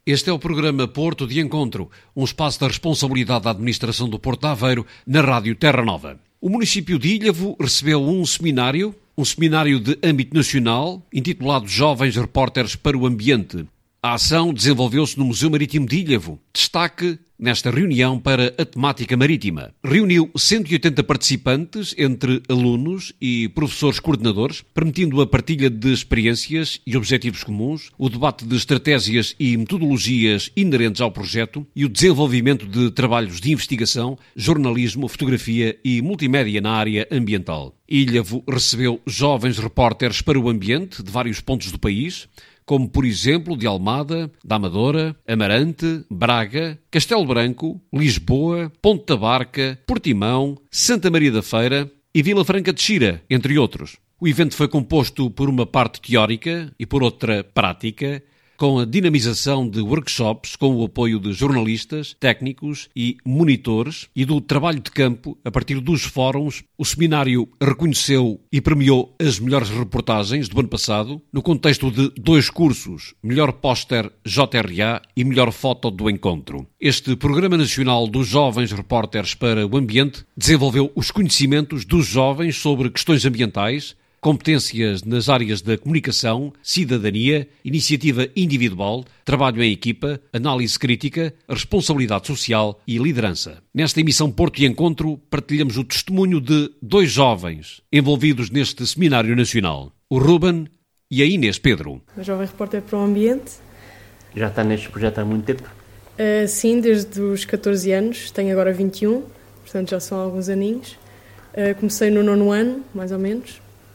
Este é o programa Porto de Encontro, um espaço da responsabilidade da administração do Porto de Aveiro na Rádio Terra Nova. O município de Ilhavo recebeu um seminário de âmbito nacional, intitulado Jovens Repórteres para o Ambiente. A ação desenvolveu-se no Museu Marítimo de Ilhavo. Destaque nesta reunião para a temática marítima. Reuniu 180 participantes, entre alunos e professores coordenadores, permitindo a partilha de experiências e objetivos comuns, o debate de estratégias e metodologias inerentes ao projeto e o desenvolvimento de trabalhos de investigação, jornalismo, fotografia e multimédia na área ambiental. Ilhavo recebeu jovens repórteres para o ambiente de vários pontos do país, como, por exemplo, de Almada, da Amadora, Amarante, Braga, Castelo Branco, Lisboa, Ponte da Barca, Portimão, Santa Maria da Feira e Vila Franca de Xira, entre outros. O evento foi composto por uma parte teórica e por outra prática, com a dinamização de workshops com o apoio de jornalistas, técnicos e monitores e do trabalho de campo a partir dos fóruns. O seminário reconheceu e premiou as melhores reportagens do ano passado no contexto de 2 cursos, Melhor Póster JRA e Melhor Foto do Encontro. Este Programa Nacional dos Jovens Repórteres para o Ambiente desenvolveu os conhecimentos dos jovens sobre questões ambientais, competências nas áreas da comunicação, cidadania, iniciativa individual, trabalho em equipa, análise crítica, responsabilidade social e liderança. Nesta emissão Porto e Encontro, partilhamos o testemunho de 2 jovens envolvidos neste seminário nacional, o Ruben e a Inês Pedro. A Jovem Repórter para o Ambiente. Já está neste projeto há muito tempo? Sim, desde os 14 anos, tenho agora 21, portanto já são alguns aninhos. Comecei no 9º ano, mais ou menos.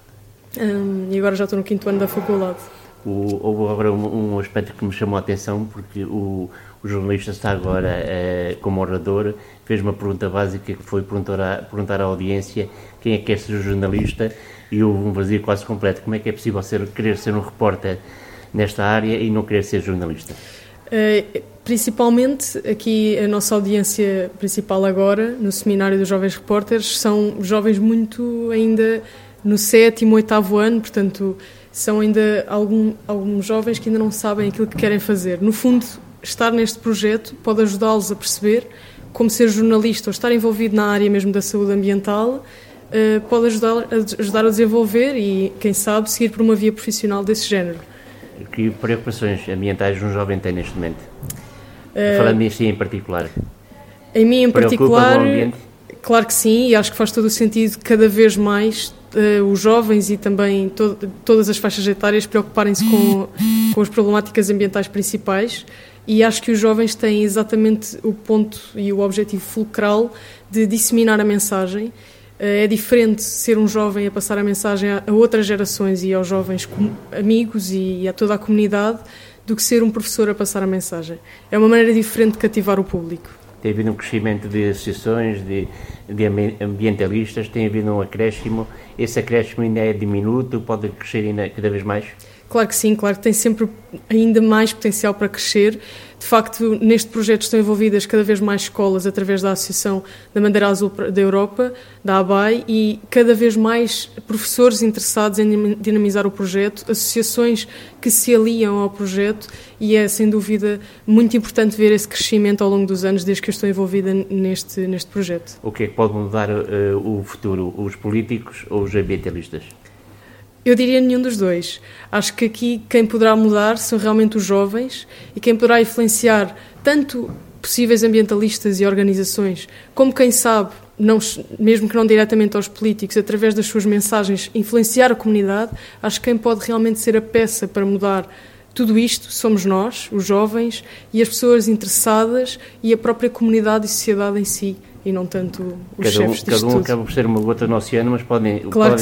E agora já estou no 5º ano da faculdade. Houve agora um aspecto que me chamou a atenção, porque o jornalista está agora como orador, fez uma pergunta básica que foi perguntar à audiência quem é que quer ser jornalista, e houve um vazio quase completo. Como é que é possível querer ser um repórter nesta área e não querer ser jornalista? Principalmente aqui a nossa audiência principal agora, no seminário dos Jovens Repórteres, são jovens muito ainda no 7º, 8º ano, portanto, são ainda alguns jovens que ainda não sabem aquilo que querem fazer. No fundo, estar neste projeto pode ajudá-los a perceber como ser jornalista ou estar envolvido na área mesmo da saúde ambiental pode ajudar a desenvolver e, quem sabe, seguir por uma via profissional desse género. Que preocupações ambientais um jovem tem neste momento? Falando nisso em particular. Em mim em particular, claro que sim, e acho que faz todo o sentido cada vez mais os jovens e também todas as faixas etárias preocuparem-se com as problemáticas ambientais principais, e acho que os jovens têm exatamente o ponto e o objetivo fulcral de disseminar a mensagem. É diferente ser um jovem a passar a mensagem a outras gerações e aos jovens amigos e a toda a comunidade do que ser um professor a passar a mensagem. É uma maneira diferente de cativar o público. Tem havido um crescimento de associações, de ambientalistas, tem havido um acréscimo. Esse acréscimo ainda é diminuto, pode crescer ainda cada vez mais? Claro que sim, claro que tem sempre ainda mais potencial para crescer. De facto, neste projeto estão envolvidas cada vez mais escolas através da Associação da Bandeira Azul da Europa, da ABAI, e cada vez mais professores interessados em dinamizar o projeto, associações que se aliam ao projeto, e é sem dúvida muito importante ver esse crescimento ao longo dos anos desde que eu estou envolvida neste projeto. O que é que pode mudar o futuro, os políticos ou os ambientalistas? Eu diria nenhum dos dois. Acho que aqui quem poderá mudar são realmente os jovens, e quem poderá influenciar tanto possíveis ambientalistas e organizações, como quem sabe, mesmo que não diretamente aos políticos, através das suas mensagens, influenciar a comunidade. Acho que quem pode realmente ser a peça para mudar tudo isto somos nós, os jovens, e as pessoas interessadas e a própria comunidade e sociedade em si, e não tanto os chefes disto tudo. Cada um acaba por ser uma gota no oceano, mas podem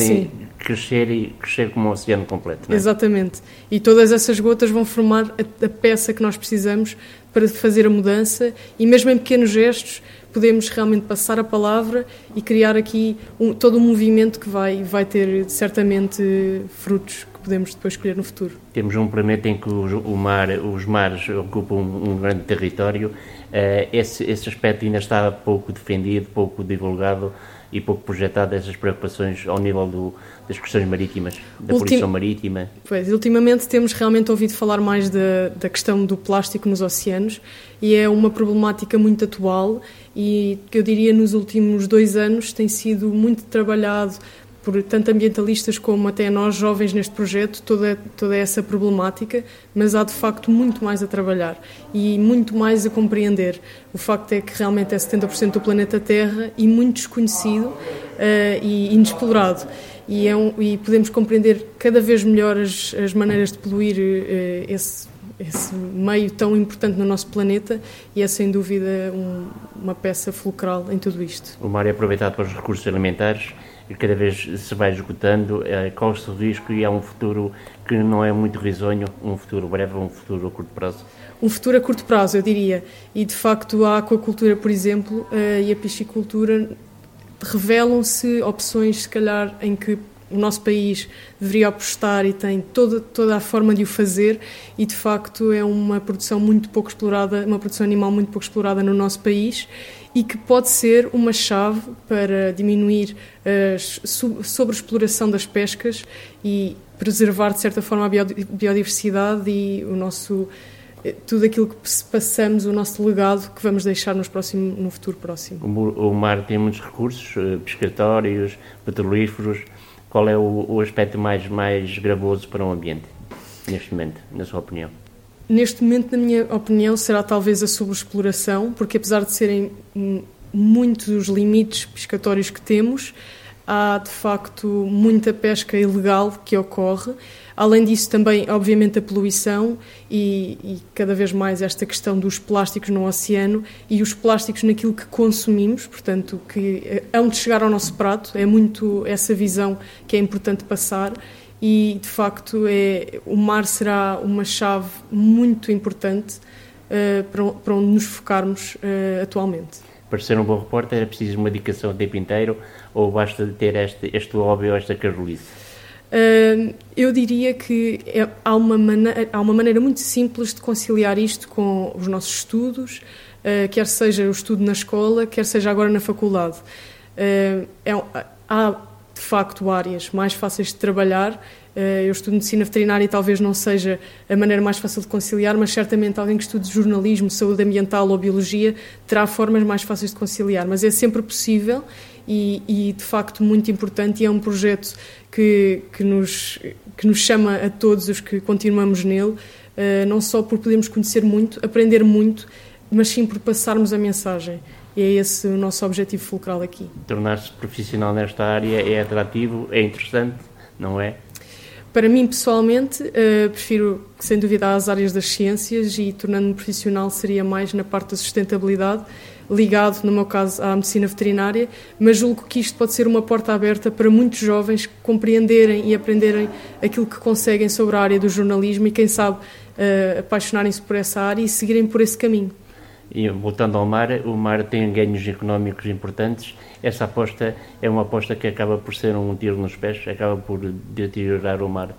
crescer como um oceano completo, não é? Exatamente. E todas essas gotas vão formar a peça que nós precisamos para fazer a mudança, e mesmo em pequenos gestos podemos realmente passar a palavra e criar aqui todo um movimento que vai ter certamente frutos que podemos depois colher no futuro. Temos um planeta em que os mares ocupam um grande território. Esse aspecto ainda está pouco defendido, pouco divulgado, e pouco projetado essas preocupações ao nível das questões marítimas, da poluição marítima. Pois, ultimamente temos realmente ouvido falar mais da questão do plástico nos oceanos e é uma problemática muito atual e que eu diria nos últimos 2 anos tem sido muito trabalhado por tanto ambientalistas como até nós jovens neste projeto, toda essa problemática, mas há de facto muito mais a trabalhar e muito mais a compreender. O facto é que realmente é 70% do planeta Terra e muito desconhecido e inexplorado. E podemos compreender cada vez melhor as maneiras de poluir esse meio tão importante no nosso planeta e é sem dúvida uma peça fulcral em tudo isto. O mar é aproveitado para os recursos alimentares e cada vez se vai esgotando, corre-se o risco e há um futuro que não é muito risonho, um futuro breve, um futuro a curto prazo. Um futuro a curto prazo, eu diria. E de facto a aquacultura, por exemplo, e a piscicultura revelam-se opções, se calhar, em que o nosso país deveria apostar e tem toda a forma de o fazer e, de facto, é uma produção muito pouco explorada, uma produção animal muito pouco explorada no nosso país e que pode ser uma chave para diminuir a sobreexploração das pescas e preservar, de certa forma, a biodiversidade e tudo aquilo que passamos, o nosso legado que vamos deixar no futuro próximo. O mar tem muitos recursos, pescatórios, petrolíferos. Qual é o aspecto mais gravoso para o ambiente, neste momento, na sua opinião? Neste momento, na minha opinião, será talvez a sobreexploração, porque apesar de serem muitos os limites pescatórios que temos, há de facto muita pesca ilegal que ocorre. Além disso, também, obviamente, a poluição e cada vez mais esta questão dos plásticos no oceano e os plásticos naquilo que consumimos, portanto, que hão de chegar ao nosso prato. É muito essa visão que é importante passar e, de facto, o mar será uma chave muito importante para onde nos focarmos atualmente. Para ser um bom repórter é preciso uma dedicação o tempo inteiro ou basta ter este hobby ou esta carolice? Eu diria que há uma maneira muito simples de conciliar isto com os nossos estudos, quer seja o estudo na escola, quer seja agora na faculdade. Há, de facto, áreas mais fáceis de trabalhar. Eu estudo medicina veterinária e talvez não seja a maneira mais fácil de conciliar, mas certamente alguém que estude jornalismo, saúde ambiental ou biologia terá formas mais fáceis de conciliar. Mas é sempre possível e de facto, muito importante e é um projeto que nos chama a todos os que continuamos nele, não só por podermos conhecer muito, aprender muito, mas sim por passarmos a mensagem. E é esse o nosso objetivo fulcral aqui. Tornar-se profissional nesta área é atrativo, é interessante, não é? Para mim, pessoalmente, prefiro, sem dúvida, as áreas das ciências e, tornando-me profissional, seria mais na parte da sustentabilidade, ligado, no meu caso, à medicina veterinária, mas julgo que isto pode ser uma porta aberta para muitos jovens compreenderem e aprenderem aquilo que conseguem sobre a área do jornalismo e, quem sabe, apaixonarem-se por essa área e seguirem por esse caminho. E voltando ao mar, o mar tem ganhos económicos importantes. Essa aposta é uma aposta que acaba por ser um tiro nos pés, acaba por deteriorar o mar.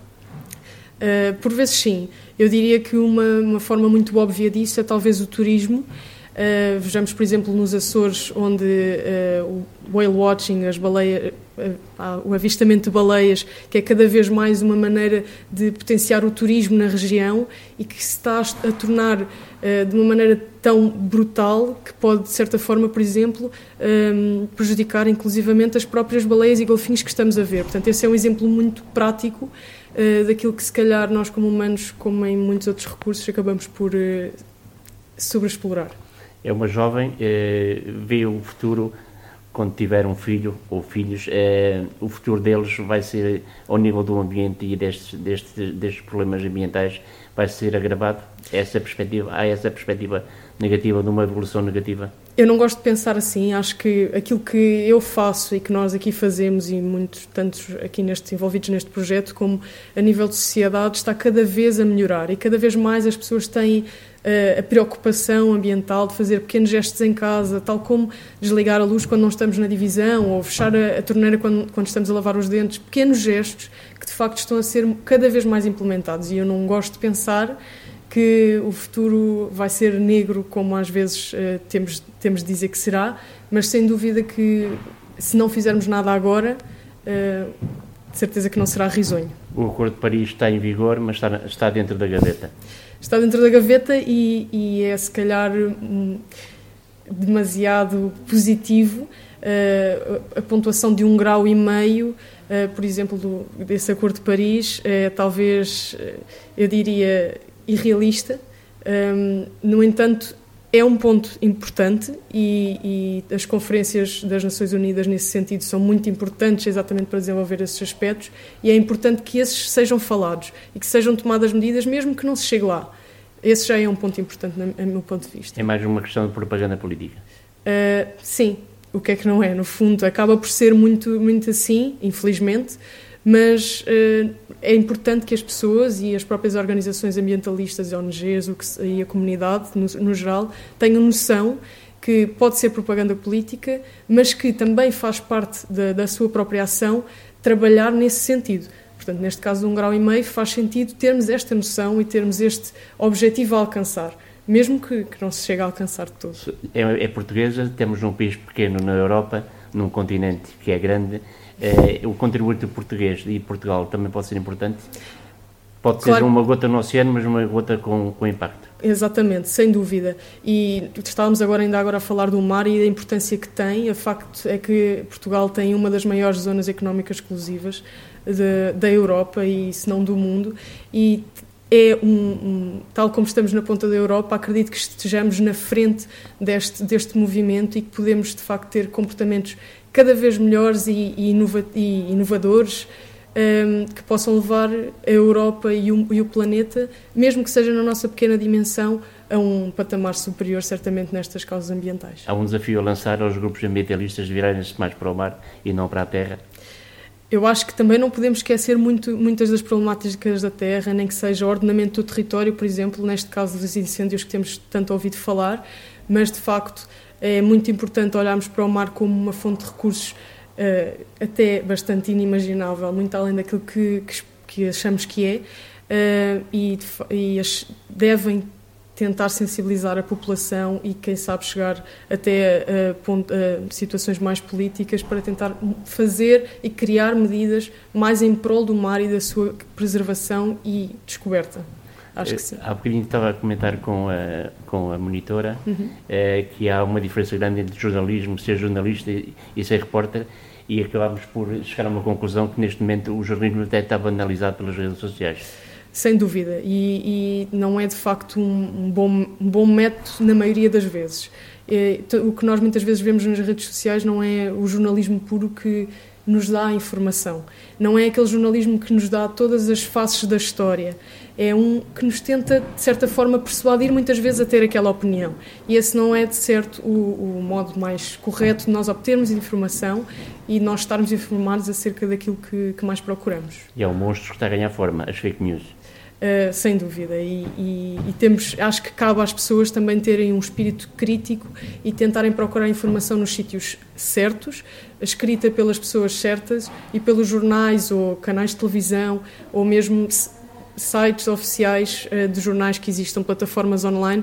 Por vezes sim. Eu diria que uma forma muito óbvia disso é talvez o turismo. Vejamos, por exemplo, nos Açores, onde o whale watching, as baleias, o avistamento de baleias, que é cada vez mais uma maneira de potenciar o turismo na região e que se está a tornar de uma maneira tão brutal que pode, de certa forma, por exemplo, prejudicar inclusivamente as próprias baleias e golfinhos que estamos a ver. Portanto, esse é um exemplo muito prático daquilo que, se calhar, nós como humanos, como em muitos outros recursos, acabamos por sobreexplorar. É uma jovem, vê o futuro, quando tiver um filho ou filhos, o futuro deles vai ser, ao nível do ambiente e destes problemas ambientais, vai ser agravado? Há essa perspectiva negativa, de uma evolução negativa? Eu não gosto de pensar assim. Acho que aquilo que eu faço e que nós aqui fazemos e muitos, tantos aqui envolvidos neste projeto, como a nível de sociedade, está cada vez a melhorar e cada vez mais as pessoas têm a preocupação ambiental de fazer pequenos gestos em casa, tal como desligar a luz quando não estamos na divisão ou fechar a torneira quando estamos a lavar os dentes. Pequenos gestos que de facto estão a ser cada vez mais implementados e eu não gosto de pensar que o futuro vai ser negro como às vezes temos de dizer que será, mas sem dúvida que se não fizermos nada agora, de certeza que não será risonho. O Acordo de Paris está em vigor, mas está dentro da gaveta. Está dentro da gaveta e é, se calhar, demasiado positivo a pontuação de 1,5 grau, por exemplo, desse Acordo de Paris, talvez, eu diria, irrealista. No entanto, é um ponto importante e as conferências das Nações Unidas, nesse sentido, são muito importantes exatamente para desenvolver esses aspectos, e é importante que esses sejam falados e que sejam tomadas medidas, mesmo que não se chegue lá. Esse já é um ponto importante, no meu ponto de vista. É mais uma questão de propaganda política? Sim. O que é que não é? No fundo, acaba por ser muito, muito assim, infelizmente, mas é importante que as pessoas e as próprias organizações ambientalistas, ONGs e a comunidade, no geral, tenham noção que pode ser propaganda política, mas que também faz parte da sua própria ação trabalhar nesse sentido. Portanto, neste caso de 1,5 grau, faz sentido termos esta noção e termos este objetivo a alcançar, mesmo que não se chegue a alcançar de todo. É portuguesa, temos um país pequeno na Europa, num continente que é grande. O contributo português e Portugal também pode ser importante? Pode ser uma gota no oceano, mas uma gota com impacto. Exatamente, sem dúvida. E estávamos ainda agora a falar do mar e da importância que tem. O facto é que Portugal tem uma das maiores zonas económicas exclusivas da Europa e, se não do mundo, e tal como estamos na ponta da Europa, acredito que estejamos na frente deste movimento e que podemos, de facto, ter comportamentos cada vez melhores e inovadores, que possam levar a Europa e o planeta, mesmo que seja na nossa pequena dimensão, a um patamar superior, certamente, nestas causas ambientais. Há um desafio a lançar aos grupos ambientalistas de virarem-se mais para o mar e não para a terra? Eu acho que também não podemos esquecer muitas das problemáticas da terra, nem que seja o ordenamento do território, por exemplo, neste caso dos incêndios que temos tanto ouvido falar, mas, de facto, é muito importante olharmos para o mar como uma fonte de recursos até bastante inimaginável, muito além daquilo que achamos que é, e devem tentar sensibilizar a população e, quem sabe, chegar até a situações mais políticas para tentar fazer e criar medidas mais em prol do mar e da sua preservação e descoberta. Acho que sim. Há bocadinho estava a comentar com a monitora que há uma diferença grande entre jornalismo, ser jornalista e ser repórter, e acabámos por chegar a uma conclusão que neste momento o jornalismo até está banalizado pelas redes sociais. Sem dúvida, e não é de facto um bom método na maioria das vezes. O que nós muitas vezes vemos nas redes sociais não é o jornalismo puro que nos dá a informação, não é aquele jornalismo que nos dá todas as faces da história, é um que nos tenta, de certa forma, persuadir muitas vezes a ter aquela opinião, e esse não é, de certo, o modo mais correto de nós obtermos informação e nós estarmos informados acerca daquilo que mais procuramos. E é um monstro que está a ganhar forma, as fake news. Sem dúvida, e acho que cabe às pessoas também terem um espírito crítico e tentarem procurar informação nos sítios certos, escrita pelas pessoas certas e pelos jornais ou canais de televisão ou mesmo sites oficiais de jornais que existam, plataformas online,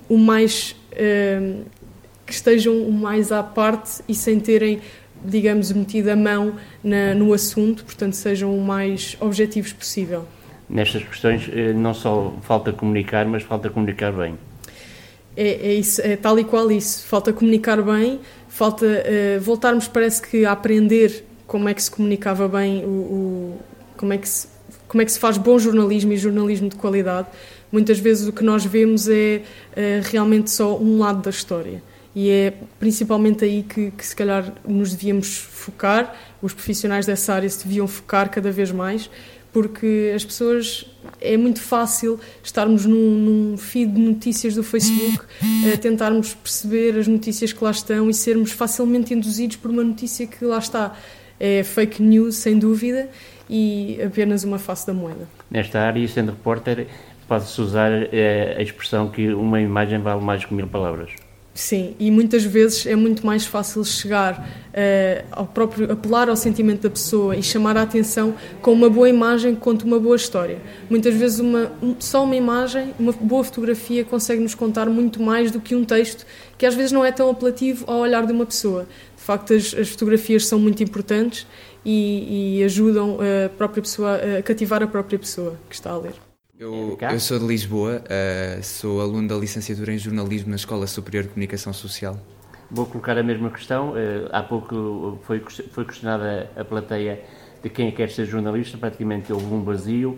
que estejam o mais à parte e sem terem, digamos, metido a mão no assunto, portanto sejam o mais objetivos possível. Nestas questões não só falta comunicar, mas falta comunicar bem. É isso, é tal e qual isso. Falta comunicar bem, falta voltarmos, parece que, a aprender como é que se comunicava bem, como é que se faz bom jornalismo e jornalismo de qualidade. Muitas vezes o que nós vemos é realmente só um lado da história. E é principalmente aí que se calhar nos devíamos focar, os profissionais dessa área se deviam focar cada vez mais, porque as pessoas, é muito fácil estarmos num feed de notícias do Facebook, tentarmos perceber as notícias que lá estão e sermos facilmente induzidos por uma notícia que lá está. É fake news, sem dúvida, e apenas uma face da moeda. Nesta área, sendo repórter, pode-se usar a expressão que uma imagem vale mais que 1000 palavras. Sim, e muitas vezes é muito mais fácil chegar apelar ao sentimento da pessoa e chamar a atenção com uma boa imagem quanto uma boa história. Muitas vezes só uma imagem, uma boa fotografia consegue-nos contar muito mais do que um texto que às vezes não é tão apelativo ao olhar de uma pessoa. De facto as fotografias são muito importantes e ajudam a própria pessoa, a cativar a própria pessoa que está a ler. Eu sou de Lisboa, sou aluno da licenciatura em jornalismo na Escola Superior de Comunicação Social. Vou colocar a mesma questão. Há pouco foi questionada a plateia de quem quer ser jornalista, praticamente houve um vazio.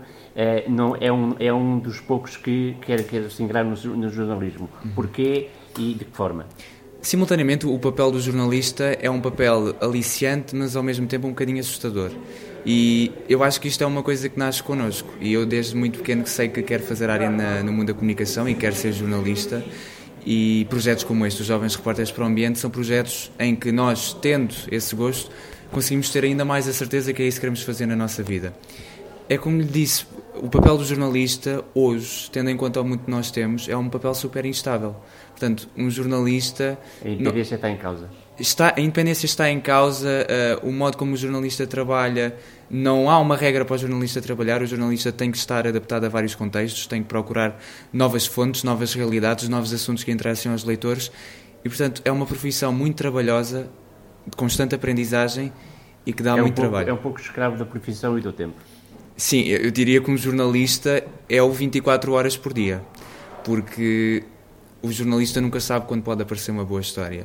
É um dos poucos que quer se ingrar no jornalismo. Porquê e de que forma? Simultaneamente, o papel do jornalista é um papel aliciante, mas ao mesmo tempo um bocadinho assustador. E eu acho que isto é uma coisa que nasce connosco. E eu desde muito pequeno que sei que quero fazer área no mundo da comunicação e quero ser jornalista. E projetos como este, os Jovens Repórteres para o Ambiente, são projetos em que nós, tendo esse gosto, conseguimos ter ainda mais a certeza que é isso que queremos fazer na nossa vida. É como lhe disse, o papel do jornalista, hoje, tendo em conta o muito que nós temos, é um papel super instável. Portanto, um jornalista... A independência está em causa. A independência está em causa, o modo como o jornalista trabalha, não há uma regra para o jornalista trabalhar, o jornalista tem que estar adaptado a vários contextos, tem que procurar novas fontes, novas realidades, novos assuntos que interessem aos leitores e, portanto, é uma profissão muito trabalhosa, de constante aprendizagem e que dá muito trabalho. É um pouco escravo da profissão e do tempo. Sim, eu diria que um jornalista é o 24 horas por dia, porque o jornalista nunca sabe quando pode aparecer uma boa história.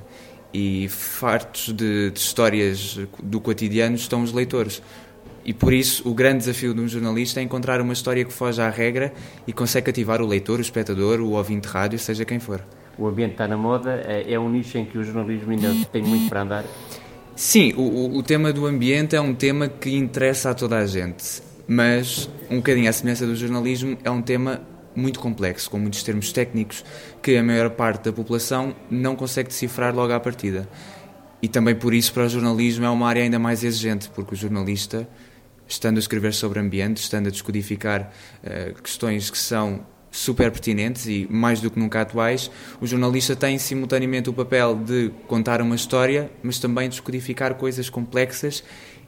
E fartos de histórias do cotidiano estão os leitores. E por isso o grande desafio de um jornalista é encontrar uma história que foge à regra e consegue cativar o leitor, o espectador, o ouvinte de rádio, seja quem for. O ambiente está na moda, é um nicho em que o jornalismo ainda tem muito para andar? Sim, o tema do ambiente é um tema que interessa a toda a gente, mas um bocadinho à semelhança do jornalismo é um tema muito complexo, com muitos termos técnicos que a maior parte da população não consegue decifrar logo à partida. E também por isso para o jornalismo é uma área ainda mais exigente, porque o jornalista, estando a escrever sobre ambiente, estando a descodificar questões que são super pertinentes e mais do que nunca atuais, o jornalista tem simultaneamente o papel de contar uma história, mas também descodificar coisas complexas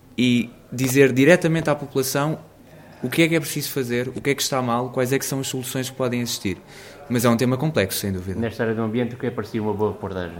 e dizer diretamente à população o que é preciso fazer, o que é que está mal, quais é que são as soluções que podem existir. Mas é um tema complexo, sem dúvida. Nesta área do ambiente, o que é parecia uma boa reportagem?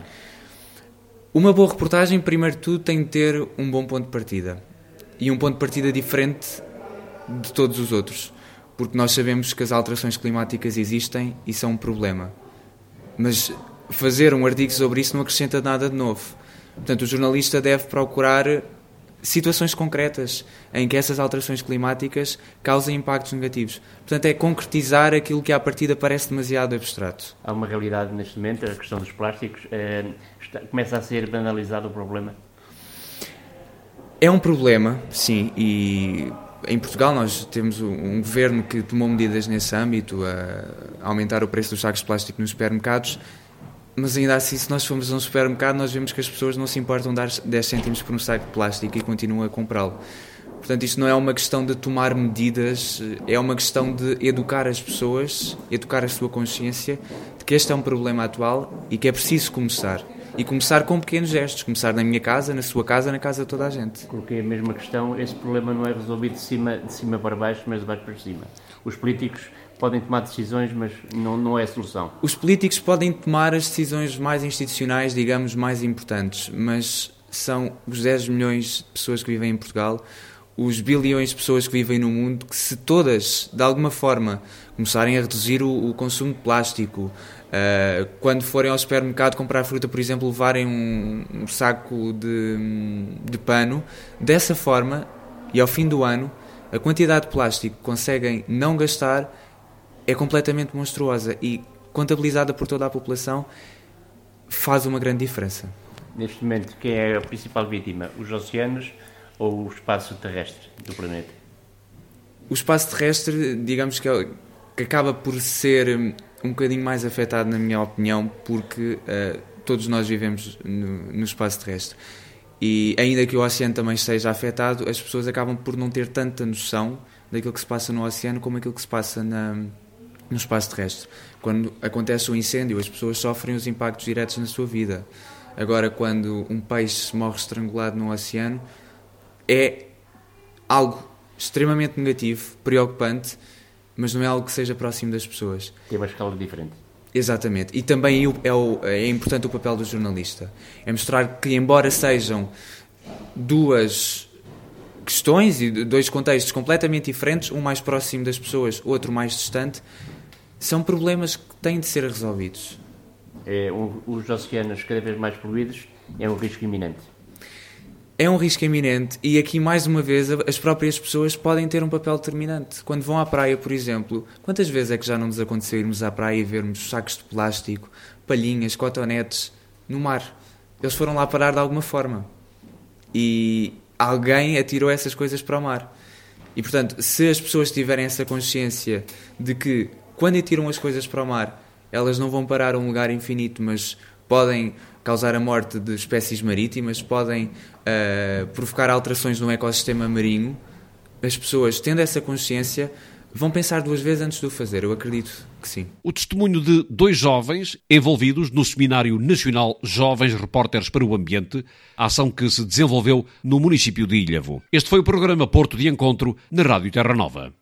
Uma boa reportagem, primeiro de tudo, tem de ter um bom ponto de partida. E um ponto de partida diferente de todos os outros. Porque nós sabemos que as alterações climáticas existem e são um problema. Mas fazer um artigo sobre isso não acrescenta nada de novo. Portanto, o jornalista deve procurar situações concretas em que essas alterações climáticas causem impactos negativos. Portanto, é concretizar aquilo que à partida parece demasiado abstrato. Há uma realidade neste momento, a questão dos plásticos. Começa a ser banalizado o problema? É um problema, sim, e em Portugal nós temos um governo que tomou medidas nesse âmbito, a aumentar o preço dos sacos de plástico nos supermercados, mas ainda assim, se nós formos a um supermercado, nós vemos que as pessoas não se importam de dar 10 cêntimos por um saco de plástico e continuam a comprá-lo. Portanto, isto não é uma questão de tomar medidas, é uma questão de educar as pessoas, educar a sua consciência de que este é um problema atual e que é preciso começar. E começar com pequenos gestos, começar na minha casa, na sua casa, na casa de toda a gente. Coloquei a mesma questão, esse problema não é resolvido de cima para baixo, mas de baixo para cima. Os políticos podem tomar decisões, mas não é a solução. Os políticos podem tomar as decisões mais institucionais, digamos, mais importantes, mas são os 10 milhões de pessoas que vivem em Portugal, os bilhões de pessoas que vivem no mundo, que se todas, de alguma forma, começarem a reduzir o consumo de plástico, quando forem ao supermercado comprar fruta, por exemplo, levarem um saco de pano, dessa forma, e ao fim do ano, a quantidade de plástico que conseguem não gastar é completamente monstruosa e, contabilizada por toda a população, faz uma grande diferença. Neste momento, quem é a principal vítima? Os oceanos ou o espaço terrestre do planeta? O espaço terrestre, digamos que acaba por ser um bocadinho mais afetado, na minha opinião, porque todos nós vivemos no espaço terrestre. E ainda que o oceano também esteja afetado, as pessoas acabam por não ter tanta noção daquilo que se passa no oceano como aquilo que se passa no espaço terrestre. Quando acontece um incêndio, as pessoas sofrem os impactos diretos na sua vida. Agora, quando um peixe morre estrangulado no oceano, é algo extremamente negativo, preocupante, mas não é algo que seja próximo das pessoas. Tem uma escala diferente. Exatamente. E também é importante o papel do jornalista. É mostrar que, embora sejam duas questões e dois contextos completamente diferentes, um mais próximo das pessoas, outro mais distante, são problemas que têm de ser resolvidos. Os oceanos cada vez mais poluídos é um risco iminente. É um risco iminente e aqui, mais uma vez, as próprias pessoas podem ter um papel determinante. Quando vão à praia, por exemplo, quantas vezes é que já não nos aconteceu irmos à praia e vermos sacos de plástico, palhinhas, cotonetes no mar? Eles foram lá parar de alguma forma e alguém atirou essas coisas para o mar. E, portanto, se as pessoas tiverem essa consciência de que, quando atiram as coisas para o mar, elas não vão parar a um lugar infinito, mas podem causar a morte de espécies marítimas, podem provocar alterações no ecossistema marinho, as pessoas, tendo essa consciência, vão pensar duas vezes antes de o fazer. Eu acredito que sim. O testemunho de 2 jovens envolvidos no Seminário Nacional Jovens Repórteres para o Ambiente, a ação que se desenvolveu no município de Ilhavo. Este foi o programa Porto de Encontro na Rádio Terra Nova.